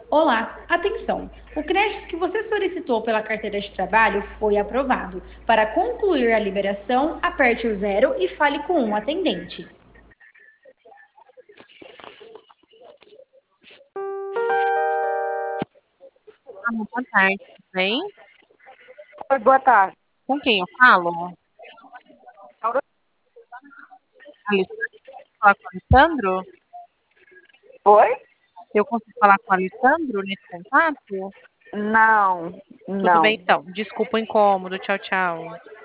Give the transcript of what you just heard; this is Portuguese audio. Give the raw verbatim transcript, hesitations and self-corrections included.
Olá, atenção! O crédito que você solicitou pela carteira de trabalho foi aprovado. Para concluir a liberação, aperte o zero e fale com um atendente. Alô, boa tarde, tudo bem? Oi, boa tarde. Com quem eu falo? Alessandro, posso falar com o Alessandro? Oi? Eu consigo falar com o Alessandro nesse contato? Não, Tudo bem não. então. Desculpa o incômodo. Tchau, tchau.